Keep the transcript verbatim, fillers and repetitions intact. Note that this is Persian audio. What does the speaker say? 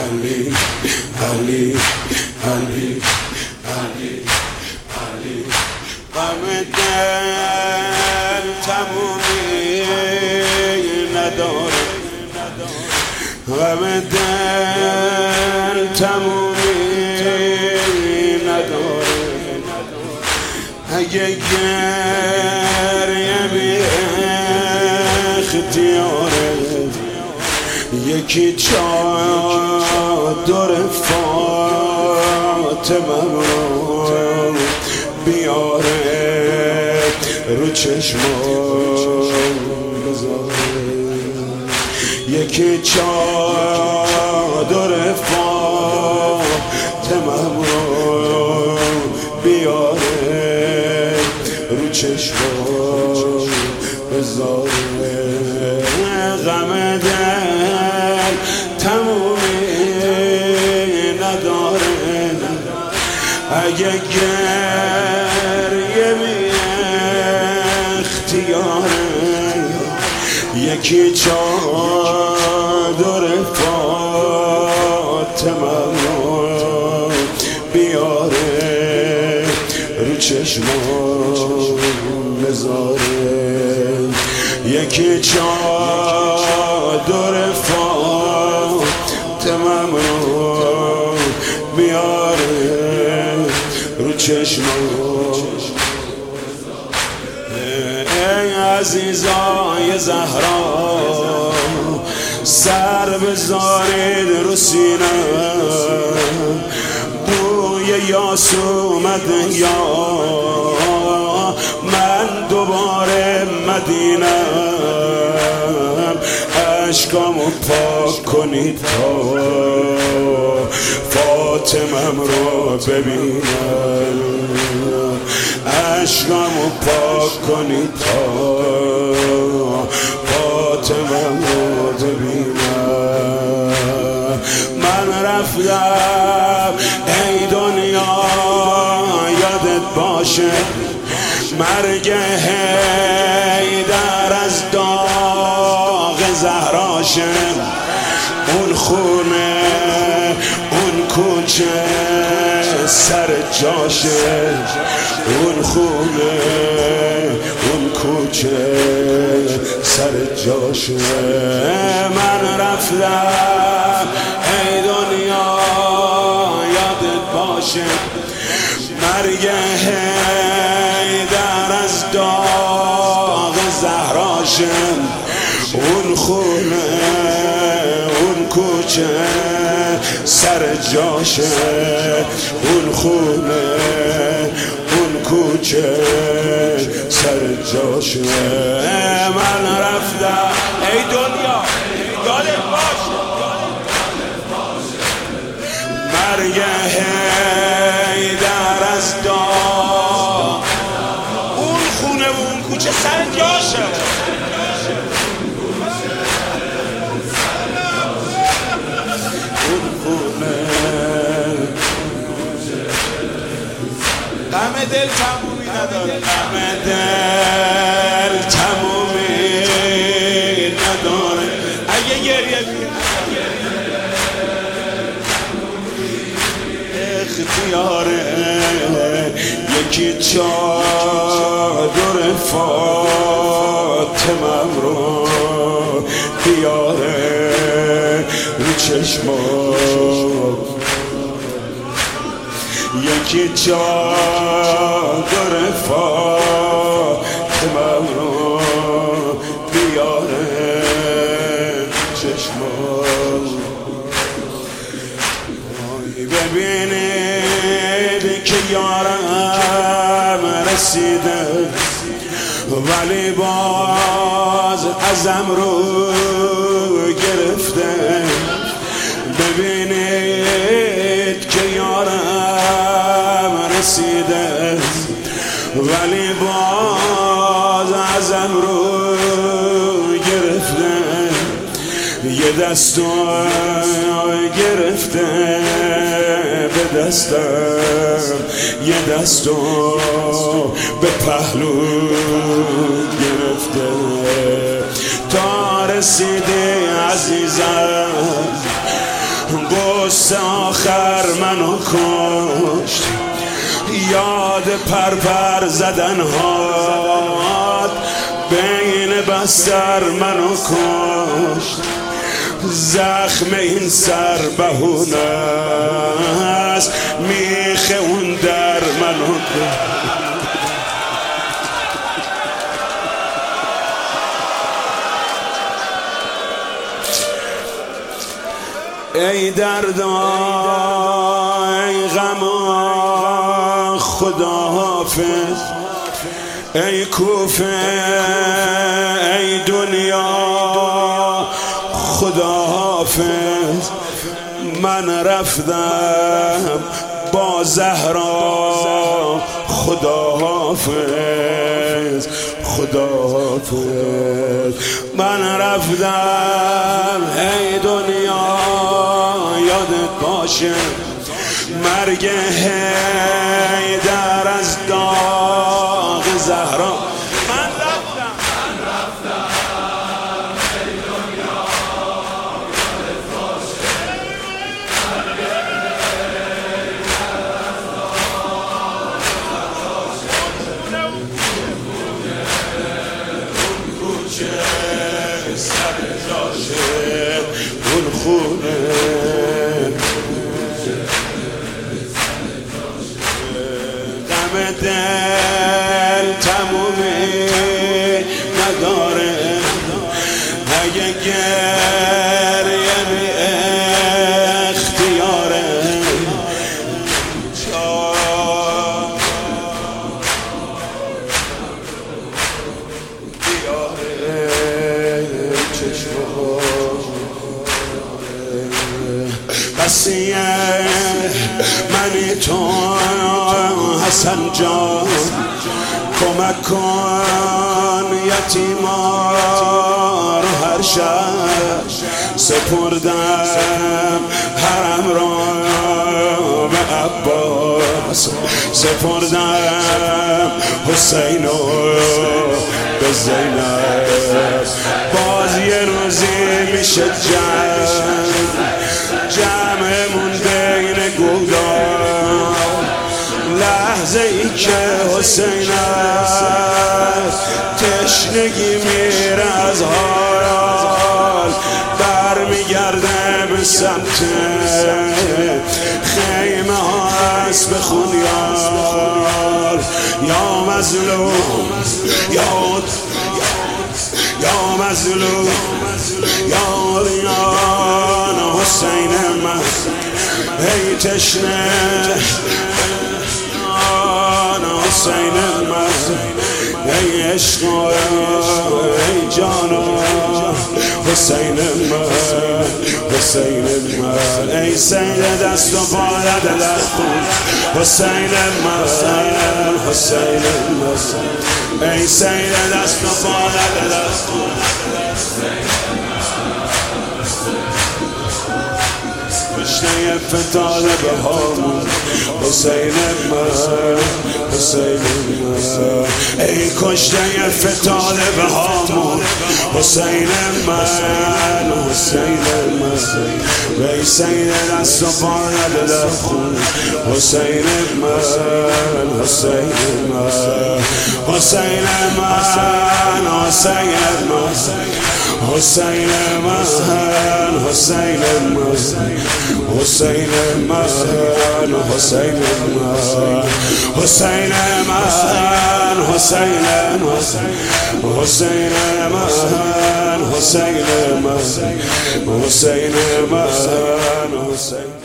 علی علی علی علی علی غم دل تمومی نداره، غم دل تمومی نداره. اگه گریه بی اختیاره یکی چادر فاطمه رو بیاره رو چشمم بذاره، یکی چادر فاطمه رو بیاره رو چشمم بذاره. غم دل تمومی نداره، اگه گریه بی اختیاره یکی چادر فاطمه رو بیاره رو چشمم بذاره، یکی چادر فاطمه رو بیاره رو چشمم. ای عزیزای زهرا سر بذارید رو سینه، بوی یاس اومده یا من دوباره مدینه. اشکامو پاک کنید تا فاطمم رو ببینم، اشکامو پاک کنید تا فاطمم رو ببینم. من رفتم ای دنیا یادت باشه مرگ حیدر از داغ زهراشه، اون خونه اون کوچه سر جاشه، اون خونه اون کوچه سر جاشه. من رفتم ای دنیا یادت باشه مرگ حیدر از داغ زهراشه، اون خونه اون کوچه سر جاشه، اون خونه اون کوچه سر جاشه. من رفتم ای دنیا یادت باشه مرگ حیدر از داغ، اون خونه و اون کوچه سر جاشه. غم دل تمومی نداره، غم دل تمومی نداره. اگه گریه اختیاره یکی چادر فاطمم رو بیاره رو چشمم، یکی چادر فاطمه رو بیاره چشمم. ببینید که یارم رسیده ولی باز ازم رو گرفته. ببینید که یارم رسیده ولی باز ازم رو گرفته، یه دستو گرفته به دستم، یه دستو به پهلو گرفته تا رسیده عزیزم قصه آخر منو کشت، یاد پرپر زدن هات بین بستر منو کشت. زخم این سر بهونه است، میخ اون در منو کشت. ای دردا ای غما خداحافظ، ای کوفه ای دنیا خداحافظ. من رفتم با زهرا خداحافظ خداحافظ. من رفتم ای دنیا یادت باشه، مرگ حیدر از داغ زهرا. من رفتم من رفتم ای دنیا یادت باشه، مرگ حیدر از داغ اون کوچه سر جاشه، اون خونه دل تمومی نداره. اگه گریه بی اختیاره، بیاره چشمه بسیه منی تو حسن جان، کمک کن یتیما رو هر شب. سپردم حرم را به عباس، سپردم حسین رو به زینب. باز یه روزی میشه جمع جمعمون بین گودار، لحظه ای که حسین است تشنگی میره از حال، برمیگرده به سمت خیمه ها است به خونیار. یا مظلوم یا یا مظلوم یا ریان حسین من، ای تشنه حسین من، ای عشق ای جانا حسین من حسین من. ای سید دست و بالد در خون حسین من حسین من. ای سید دست و بالد در خون کشته فتاده به هامون حسین من حسین من. ای کشته فتاده به هامون حسین من حسین من. ای سید دست و بالد در خون حسین من حسین من حسین من حسین من حسین من حسین من حسین من حسین من حسین من حسین من حسین من حسین من حسین من حسین